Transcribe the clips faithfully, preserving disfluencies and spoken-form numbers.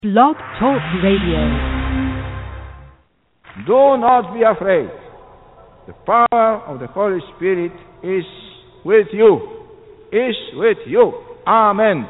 Blog Talk Radio. Do not be afraid. The power of the Holy Spirit is with you. Is with you. Amen.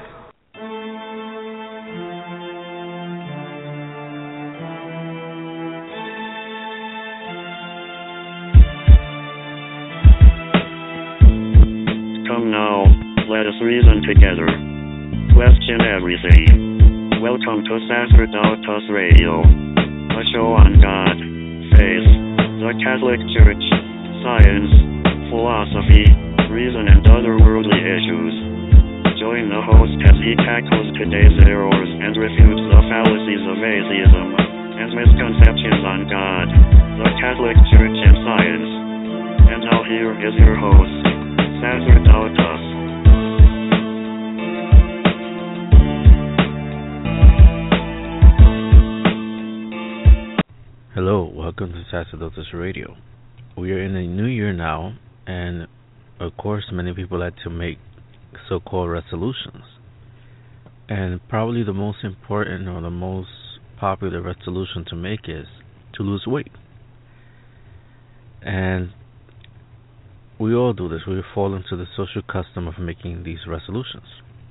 Come now, let us reason together. Question everything. Welcome to Sacerdotus Radio, a show on God, faith, the Catholic Church, science, philosophy, reason, and other worldly issues. Join the host as he tackles today's errors and refutes the fallacies of atheism and misconceptions on God, the Catholic Church, and science. And now here is your host, Sacerdotus. Hello, welcome to Sacerdotus Radio. We are in a new year now, and of course many people like to make so-called resolutions. And probably the most important or the most popular resolution to make is to lose weight. And we all do this. We fall into the social custom of making these resolutions.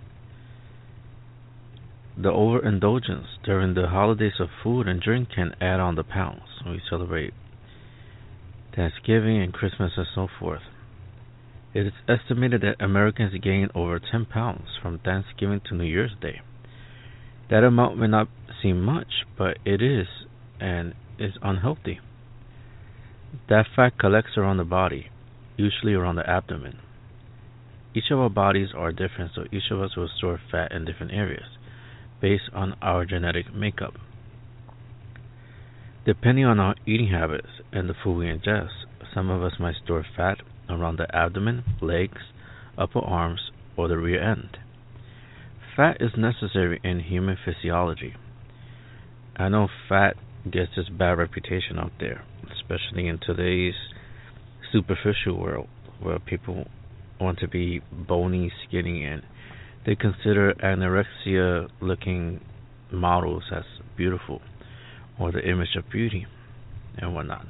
The overindulgence during the holidays of food and drink can add on the pounds. We celebrate Thanksgiving and Christmas and so forth. It is estimated that Americans gain over ten pounds from Thanksgiving to New Year's Day. That amount may not seem much, but it is, and is unhealthy. That fat collects around the body, usually around the abdomen. Each of our bodies are different, so each of us will store fat in different areas, based on our genetic makeup. Depending on our eating habits and the food we ingest, some of us might store fat around the abdomen, legs, upper arms, or the rear end. Fat is necessary in human physiology. I know fat gets this bad reputation out there, especially in today's superficial world, where people want to be bony, skinny, and they consider anorexia-looking models as beautiful, or the image of beauty, and whatnot.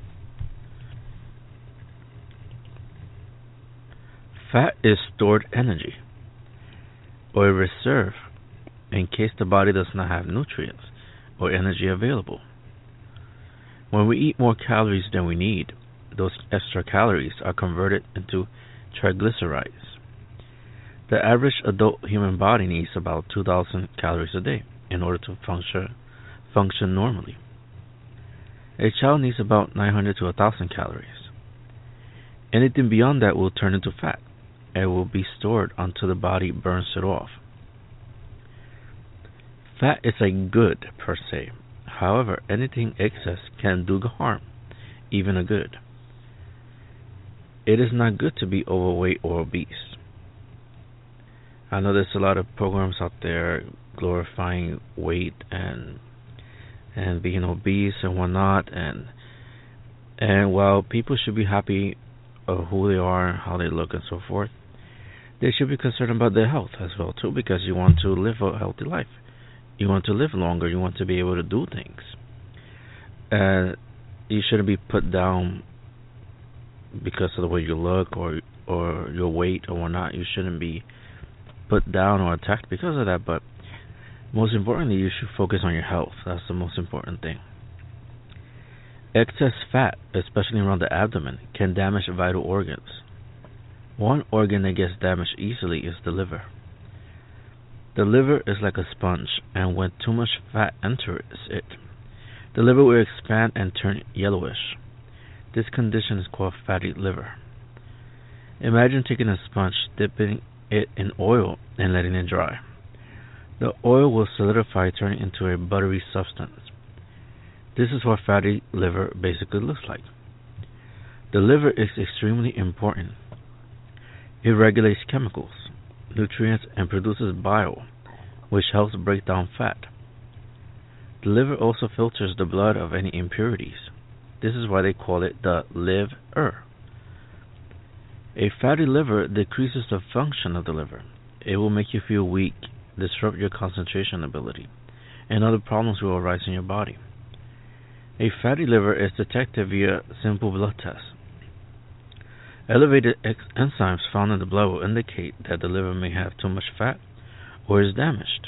Fat is stored energy, or a reserve, in case the body does not have nutrients or energy available. When we eat more calories than we need, those extra calories are converted into triglycerides. The average adult human body needs about two thousand calories a day in order to function function normally. A child needs about nine hundred to one thousand calories. Anything beyond that will turn into fat and will be stored until the body burns it off. Fat is a good per se. However, anything excess can do harm, even a good. It is not good to be overweight or obese. I know there's a lot of programs out there glorifying weight and and being obese and whatnot, and and while people should be happy of who they are, how they look, and so forth, they should be concerned about their health as well too, because you want to live a healthy life. You want to live longer. You want to be able to do things. And you shouldn't be put down because of the way you look or or your weight or whatnot. You shouldn't be put down or attacked because of that, but most importantly, you should focus on your health. That's the most important thing. Excess fat, especially around the abdomen, can damage vital organs. One organ that gets damaged easily is the liver. The liver is like a sponge, and when too much fat enters it, the liver will expand and turn yellowish. This condition is called fatty liver. Imagine taking a sponge, dipping it in oil, and letting it dry. The oil will solidify, turning into a buttery substance. This is what fatty liver basically looks like. The liver is extremely important. It regulates chemicals, nutrients, and produces bile, which helps break down fat. The liver also filters the blood of any impurities. This is why they call it the liver. A fatty liver decreases the function of the liver. It will make you feel weak, disrupt your concentration ability, and other problems will arise in your body. A fatty liver is detected via simple blood tests. Elevated enzymes found in the blood will indicate that the liver may have too much fat or is damaged.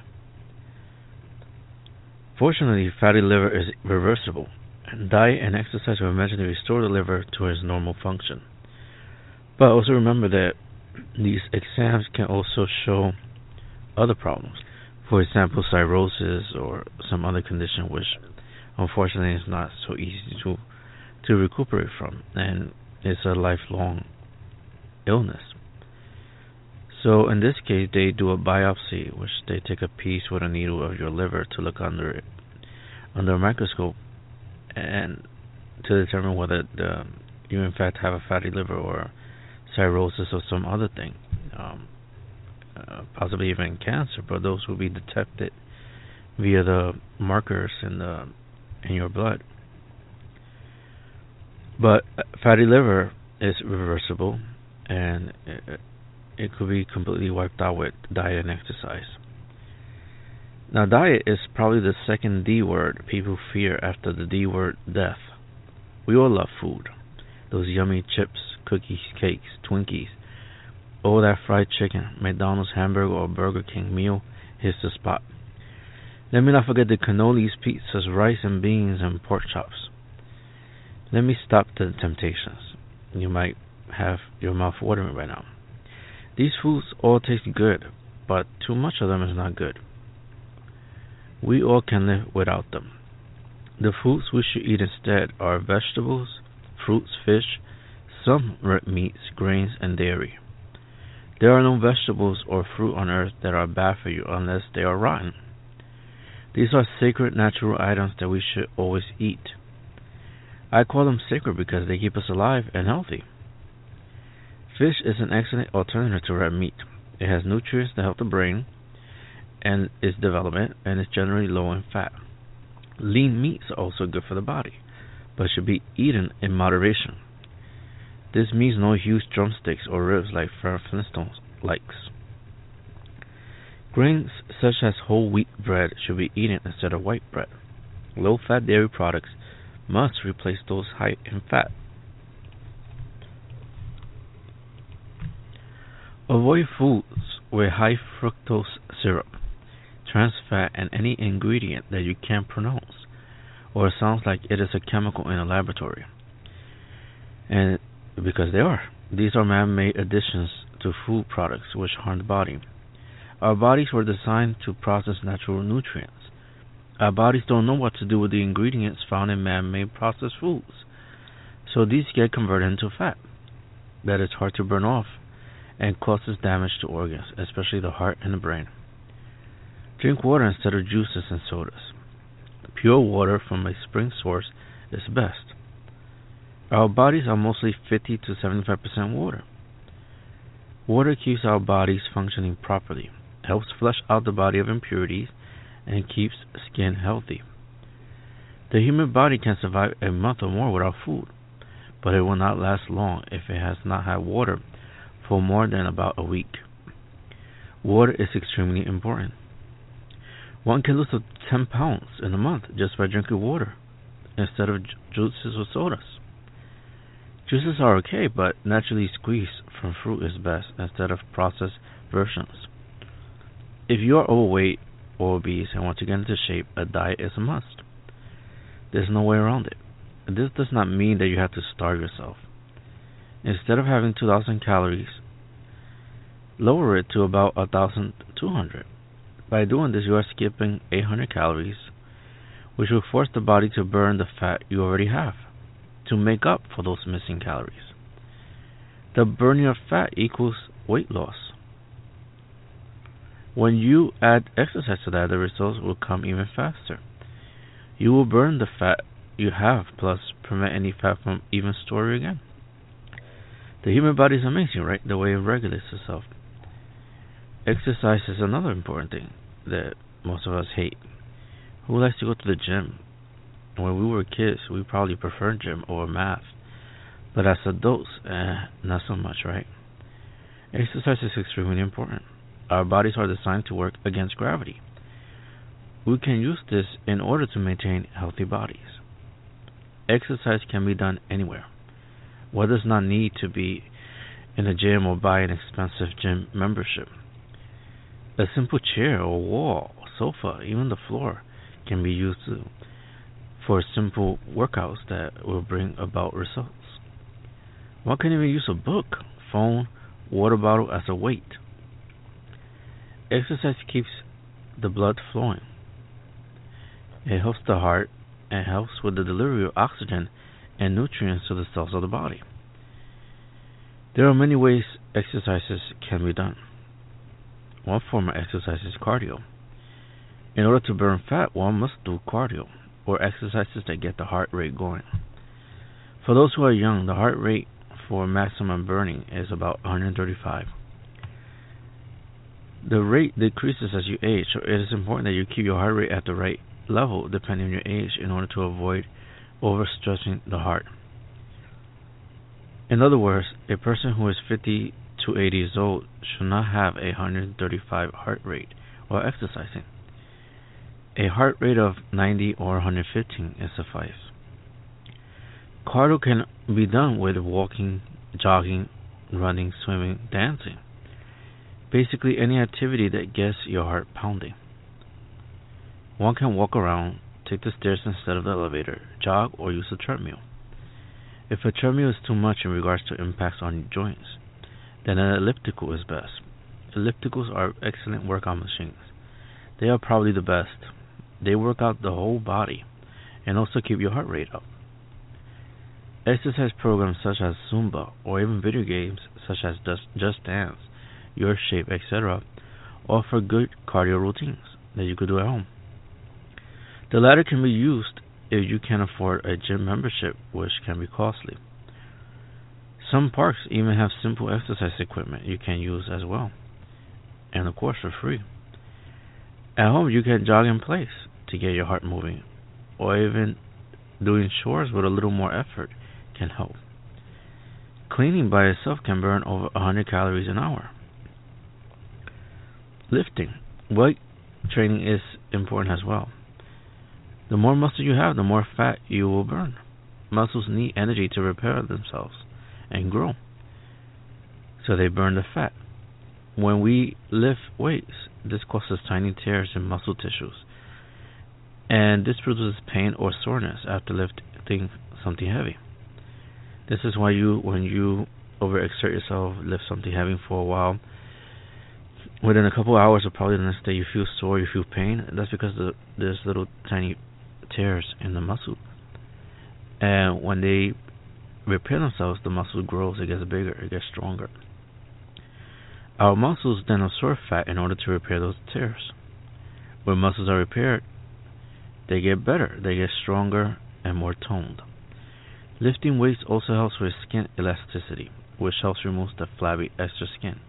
Fortunately, fatty liver is reversible, and diet and exercise will eventually restore the liver to its normal function. But also remember that these exams can also show other problems. For example, cirrhosis or some other condition which unfortunately is not so easy to to recuperate from, and it's a lifelong illness. So in this case, they do a biopsy, which they take a piece with a needle of your liver to look under it, under a microscope, and to determine whether the, you in fact have a fatty liver or cirrhosis or some other thing, um, uh, possibly even cancer. But those will be detected via the markers in the in your blood. But fatty liver is reversible, and it, it could be completely wiped out with diet and exercise. Now, diet is probably the second D word people fear after the D word, death. We all love food. Those yummy chips, cookies, cakes, Twinkies, all that fried chicken, McDonald's hamburger or Burger King meal hits the spot. Let me not forget the cannolis, pizzas, rice and beans, and pork chops. Let me stop the temptations. You might have your mouth watering right now. These foods all taste good, but too much of them is not good. We all can live without them. The foods we should eat instead are vegetables, fruits, fish, some red meats, grains, and dairy. There are no vegetables or fruit on earth that are bad for you unless they are rotten. These are sacred natural items that we should always eat. I call them sacred because they keep us alive and healthy. Fish is an excellent alternative to red meat. It has nutrients that help the brain and its development, and is generally low in fat. Lean meats are also good for the body, but should be eaten in moderation. This means no huge drumsticks or ribs like Fred Flintstone likes. Grains such as whole wheat bread should be eaten instead of white bread. Low-fat dairy products must replace those high in fat. Avoid foods with high fructose syrup, trans fat, and any ingredient that you can't pronounce or sounds like it is a chemical in a laboratory. And because they are. These are man-made additions to food products which harm the body. Our bodies were designed to process natural nutrients. Our bodies don't know what to do with the ingredients found in man-made processed foods, so these get converted into fat that is hard to burn off and causes damage to organs, especially the heart and the brain. Drink water instead of juices and sodas. Pure water from a spring source is best. Our bodies are mostly fifty to seventy-five percent water. Water keeps our bodies functioning properly, helps flush out the body of impurities, and keeps skin healthy. The human body can survive a month or more without food, but it will not last long if it has not had water for more than about a week. Water is extremely important. One can lose up to ten pounds in a month just by drinking water instead of juices or sodas. Juices are okay, but naturally squeezed from fruit is best instead of processed versions. If you are overweight or obese and want to get into shape, a diet is a must. There's no way around it. This does not mean that you have to starve yourself. Instead of having two thousand calories, lower it to about one thousand two hundred. By doing this, you are skipping eight hundred calories, which will force the body to burn the fat you already have to make up for those missing calories. The burning of fat equals weight loss. When you add exercise to that, the results will come even faster. You will burn the fat you have, plus prevent any fat from even storing again. The human body is amazing, right? The way it regulates itself. Exercise is another important thing that most of us hate. Who likes to go to the gym? When we were kids, we probably preferred gym over math. But as adults, eh, not so much, right? Exercise is extremely important. Our bodies are designed to work against gravity. We can use this in order to maintain healthy bodies. Exercise can be done anywhere. One does not need to be in a gym or buy an expensive gym membership. A simple chair or wall, sofa, even the floor can be used to, for simple workouts that will bring about results. One can even use a book, phone, water bottle as a weight. Exercise keeps the blood flowing. It helps the heart and helps with the delivery of oxygen and nutrients to the cells of the body. There are many ways exercises can be done. One form of exercise is cardio. In order to burn fat, one must do cardio, or exercises that get the heart rate going. For those who are young, the heart rate for maximum burning is about one hundred thirty-five. The rate decreases as you age, so it is important that you keep your heart rate at the right level depending on your age in order to avoid overstretching the heart. In other words, a person who is fifty to eighty years old should not have a one hundred thirty-five heart rate while exercising. A heart rate of ninety or one hundred fifteen is suffice. Cardio can be done with walking, jogging, running, swimming, dancing. Basically any activity that gets your heart pounding. One can walk around, take the stairs instead of the elevator, jog, or use a treadmill. If a treadmill is too much in regards to impacts on your joints, then an elliptical is best. Ellipticals are excellent workout machines. They are probably the best. They work out the whole body and also keep your heart rate up. Exercise programs such as Zumba or even video games such as Just Dance, Your Shape, et cetera offer good cardio routines that you could do at home. The latter can be used if you can afford a gym membership, which can be costly. Some parks even have simple exercise equipment you can use as well, and of course for free. At home you can jog in place to get your heart moving, or even doing chores with a little more effort can help. Cleaning by itself can burn over one hundred calories an hour. Lifting. Weight training is important as well. The more muscle you have, the more fat you will burn. Muscles need energy to repair themselves and grow, so they burn the fat. When we lift weights, this causes tiny tears in muscle tissues, and this produces pain or soreness after lifting something heavy. This is why you, when you overexert yourself, lift something heavy for a while, within a couple of hours or probably the next day you feel sore, you feel pain. That's because the, there's little tiny tears in the muscle, and when they repair themselves, the muscle grows, it gets bigger, it gets stronger. Our muscles then absorb fat in order to repair those tears. When muscles are repaired, they get better, they get stronger and more toned. Lifting weights also helps with skin elasticity, which helps remove the flabby extra skin.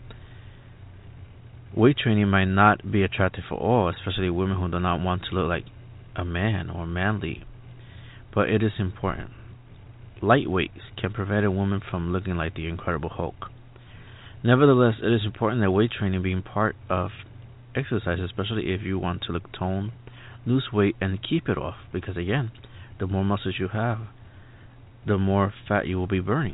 Weight training might not be attractive for all, especially women who do not want to look like a man or manly, but it is important. Light weights can prevent a woman from looking like the Incredible Hulk. Nevertheless, it is important that weight training being part of exercise, especially if you want to look toned, lose weight, and keep it off, because again, the more muscles you have, the more fat you will be burning.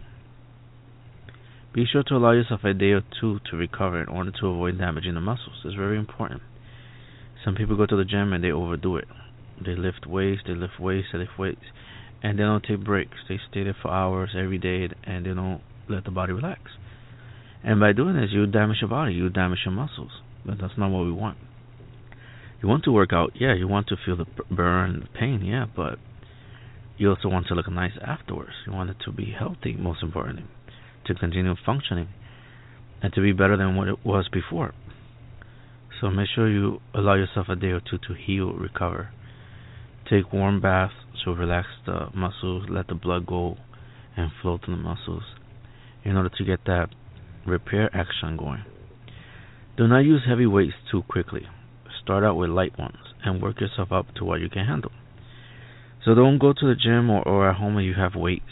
Be sure to allow yourself a day or two to recover in order to avoid damaging the muscles. It's very important. Some people go to the gym and they overdo it. They lift weights, they lift weights, they lift weights, and they don't take breaks. They stay there for hours every day, and they don't let the body relax. And by doing this, you damage your body, you damage your muscles. But that's not what we want. You want to work out, yeah, you want to feel the burn, the pain, yeah, but you also want to look nice afterwards. You want it to be healthy, most importantly, to continue functioning, and to be better than what it was before. So make sure you allow yourself a day or two to heal, recover. Take warm baths to relax the muscles, let the blood go and flow to the muscles in order to get that repair action going. Do not use heavy weights too quickly. Start out with light ones and work yourself up to what you can handle. So don't go to the gym or, or at home when you have weights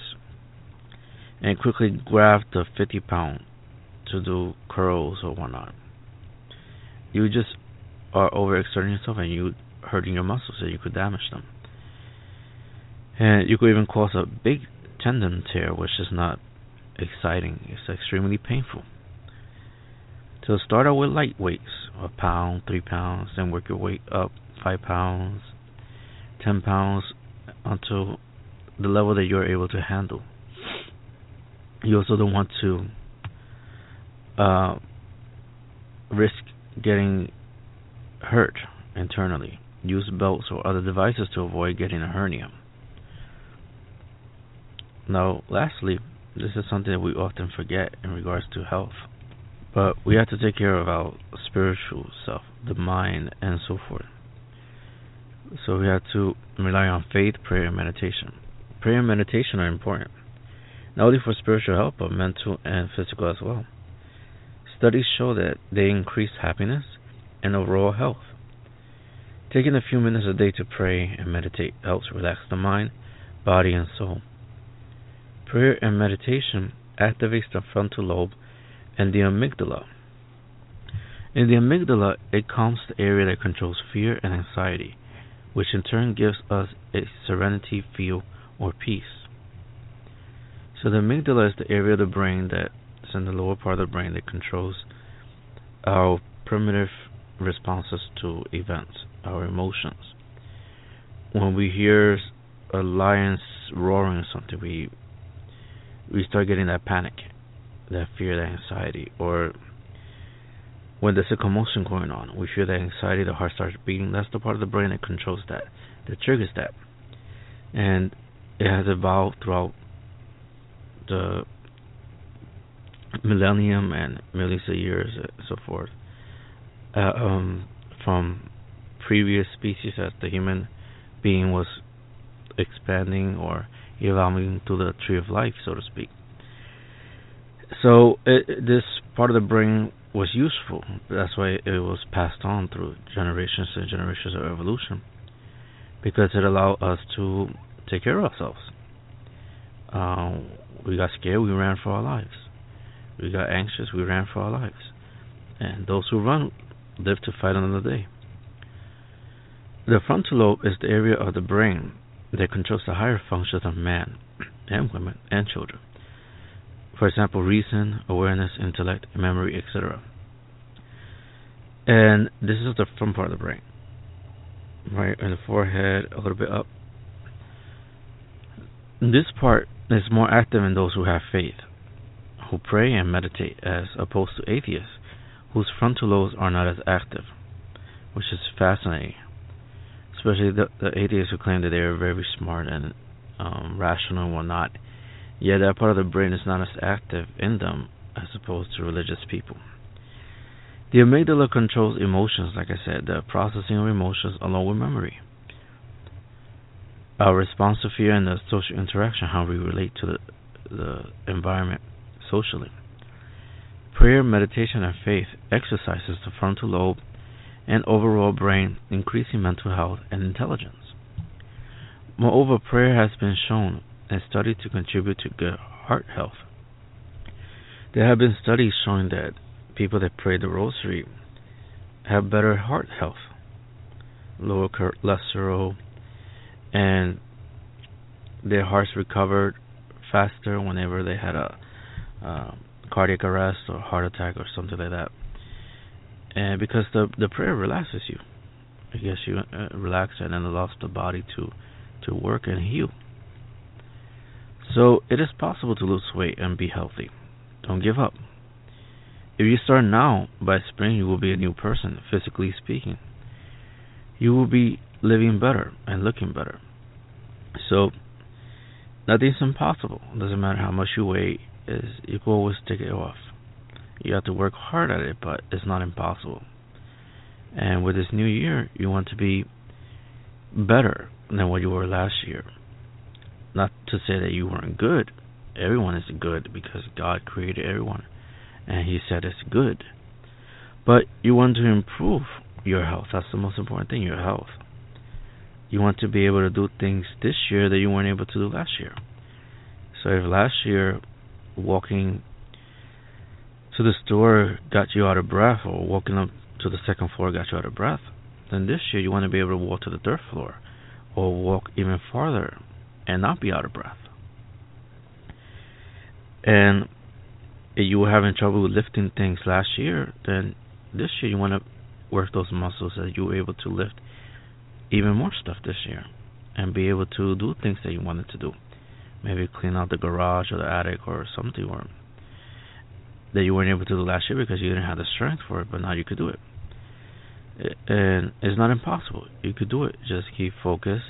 and quickly grab the fifty pound to do curls or whatnot. You just are overexerting yourself and you hurting your muscles, so you could damage them. And you could even cause a big tendon tear, which is not exciting. It's extremely painful. So start out with light weights, a pound, three pounds, then work your weight up, five pounds, ten pounds, until the level that you're able to handle. You also don't want to uh, risk getting hurt internally. Use belts or other devices to avoid getting a hernia. Now, lastly, this is something that we often forget in regards to health, but we have to take care of our spiritual self, the mind, and so forth. So we have to rely on faith, prayer, and meditation. Prayer and meditation are important, not only for spiritual health, but mental and physical as well. Studies show that they increase happiness and overall health. Taking a few minutes a day to pray and meditate helps relax the mind, body, and soul. Prayer and meditation activates the frontal lobe and the amygdala. In the amygdala, it calms the area that controls fear and anxiety, which in turn gives us a serenity feel or peace. So the amygdala is the area of the brain that's in the lower part of the brain that controls our primitive responses to events, our emotions. When we hear a lion roaring or something, we we start getting that panic, that fear, that anxiety. Or when there's a commotion going on, we feel that anxiety, the heart starts beating. That's the part of the brain that controls that, that triggers that. And it has evolved throughout the millennium and millions of years and so forth, uh, um, from previous species as the human being was expanding or evolving to the tree of life, so to speak. So it, this part of the brain was useful. That's why it was passed on through generations and generations of evolution, because it allowed us to take care of ourselves. Um, we got scared, we ran for our lives. We got anxious, we ran for our lives. And those who run live to fight another day. The frontal lobe is the area of the brain that controls the higher functions of man and women and children. For example, reason, awareness, intellect, memory, et cetera. And this is the front part of the brain, right in the forehead, a little bit up. This part is more active in those who have faith, who pray and meditate, as opposed to atheists, whose frontal lobes are not as active, which is fascinating. Especially the, the atheists who claim that they are very smart and um, rational and whatnot. Yet that part of the brain is not as active in them as opposed to religious people. The amygdala controls emotions, like I said, the processing of emotions along with memory. Our response to fear and the social interaction, how we relate to the, the environment socially. Prayer, meditation, and faith exercises the frontal lobe and overall brain, increasing mental health and intelligence. Moreover, prayer has been shown and studied to contribute to good heart health. There have been studies showing that people that pray the rosary have better heart health, lower cholesterol, and their hearts recovered faster whenever they had a uh, cardiac arrest or heart attack or something like that. And because the the prayer relaxes you, I guess you uh, relax and then allows the body to to work and heal. So it is possible to lose weight and be healthy. Don't give up. If you start now, by spring you will be a new person, physically speaking. You will be living better and looking better. So nothing's impossible. It doesn't matter how much you weigh, is you can always take it off. You have to work hard at it, but it's not impossible. And with this new year, you want to be better than what you were last year. Not to say that you weren't good. Everyone is good because God created everyone, and He said it's good. But you want to improve your health. That's the most important thing, your health. You want to be able to do things this year that you weren't able to do last year. So if last year walking to the store got you out of breath, or walking up to the second floor got you out of breath, then this year you want to be able to walk to the third floor or walk even farther and not be out of breath. And if you were having trouble with lifting things last year, then this year you want to work those muscles that you were able to lift even more stuff this year and be able to do things that you wanted to do. Maybe clean out the garage or the attic or something or that you weren't able to do last year because you didn't have the strength for it, but now you could do it. And it's not impossible. You could do it. Just keep focused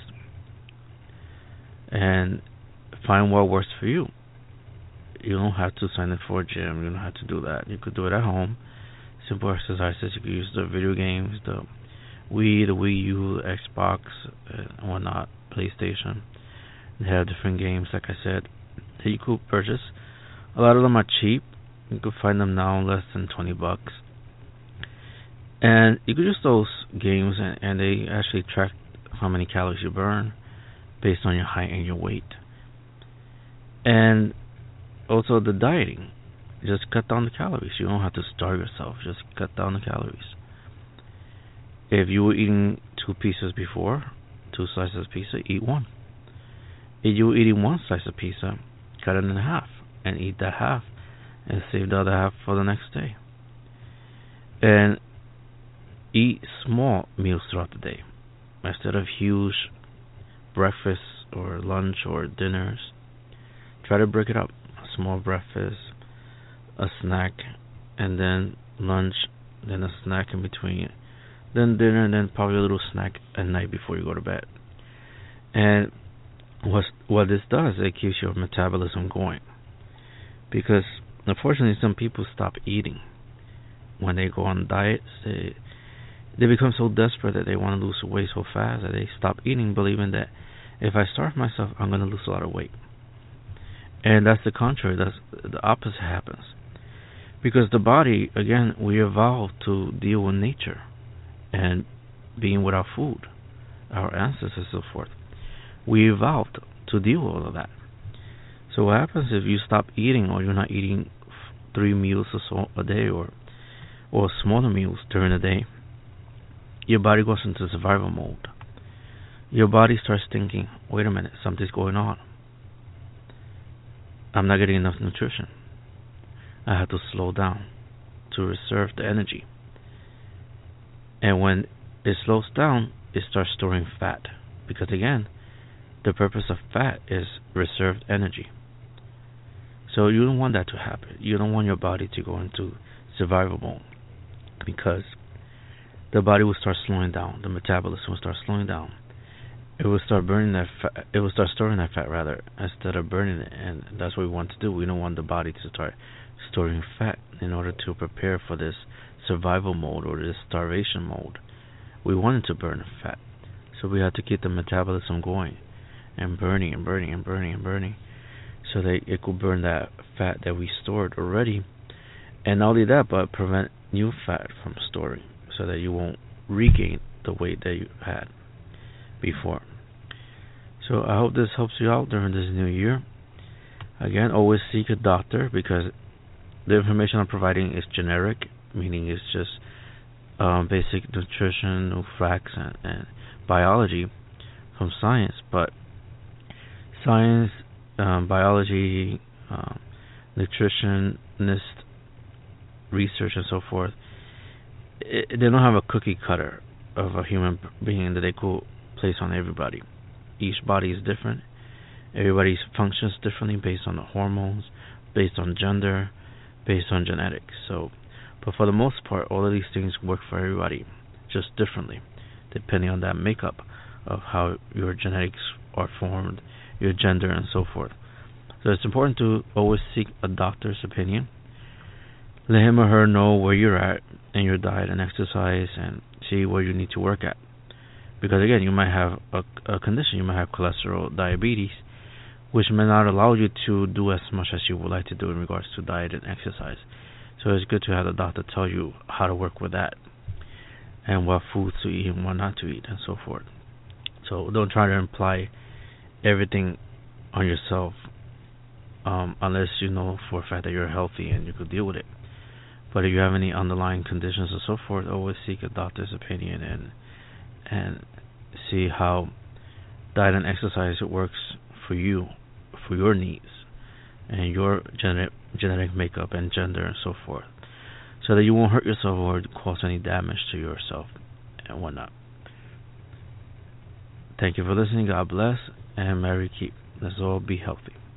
and find what works for you. You don't have to sign up for a gym. You don't have to do that. You could do it at home. Simple exercises. You could use the video games, the Wii, the Wii U, the Xbox, and whatnot, PlayStation. They have different games, like I said, that you could purchase. A lot of them are cheap. You could find them now less than twenty bucks. And you could use those games, and, and they actually track how many calories you burn based on your height and your weight. And also the dieting. Just cut down the calories. You don't have to starve yourself. Just cut down the calories. If you were eating two pieces before, two slices of pizza, eat one. If you were eating one slice of pizza, cut it in half and eat that half and save the other half for the next day. And eat small meals throughout the day instead of huge breakfasts or lunch or dinners. Try to break it up. A small breakfast, a snack, and then lunch, then a snack in between, then dinner, and then probably a little snack at night before you go to bed. And what what this does, it keeps your metabolism going. Because unfortunately, some people stop eating when they go on diets. They they become so desperate that they want to lose weight so fast that they stop eating, believing that if I starve myself, I'm going to lose a lot of weight. And that's the contrary. That's the opposite happens. Because the body, again, we evolved to deal with nature and being without food, our ancestors and so forth. We evolved to deal with all of that. So what happens if you stop eating, or you're not eating three meals or so a day, or or smaller meals during the day? Your body goes into survival mode. Your body starts thinking, wait a minute, something's going on. I'm not getting enough nutrition. I have to slow down to reserve the energy. And when it slows down, it starts storing fat. Because again, the purpose of fat is reserved energy. So you don't want that to happen. You don't want your body to go into survival mode, because the body will start slowing down. The metabolism will start slowing down. It will start burning that fat. It will start storing that fat rather instead of burning it, and that's what we want to do. We don't want the body to start storing fat in order to prepare for this survival mode or this starvation mode. We want it to burn fat, so we have to keep the metabolism going and burning and burning and burning and burning, so that it could burn that fat that we stored already, and not only that, but prevent new fat from storing, so that you won't regain the weight that you had before. So I hope this helps you out during this new year. Again, always seek a doctor, because the information I'm providing is generic, meaning it's just um, basic nutrition, no facts, and, and biology from science. But science, um, biology, um, nutritionist research, and so forth, it, they don't have a cookie cutter of a human being that they could place on everybody. Each body is different. Everybody functions differently based on the hormones, based on gender, based on genetics. So, but for the most part, all of these things work for everybody, just differently, depending on that makeup of how your genetics are formed, your gender, and so forth. So it's important to always seek a doctor's opinion. Let him or her know where you're at in your diet and exercise, and see where you need to work at. Because again, you might have a, a condition, you might have cholesterol, diabetes, which may not allow you to do as much as you would like to do in regards to diet and exercise. So it's good to have the doctor tell you how to work with that, and what foods to eat and what not to eat, and so forth. So don't try to imply everything on yourself, um, unless you know for a fact that you're healthy and you could deal with it. But if you have any underlying conditions or so forth, always seek a doctor's opinion and and see how diet and exercise works for you, for your needs, and your genetic, genetic makeup and gender and so forth, so that you won't hurt yourself or cause any damage to yourself and whatnot. Thank you for listening. God bless, and Mary keep. Let's all be healthy.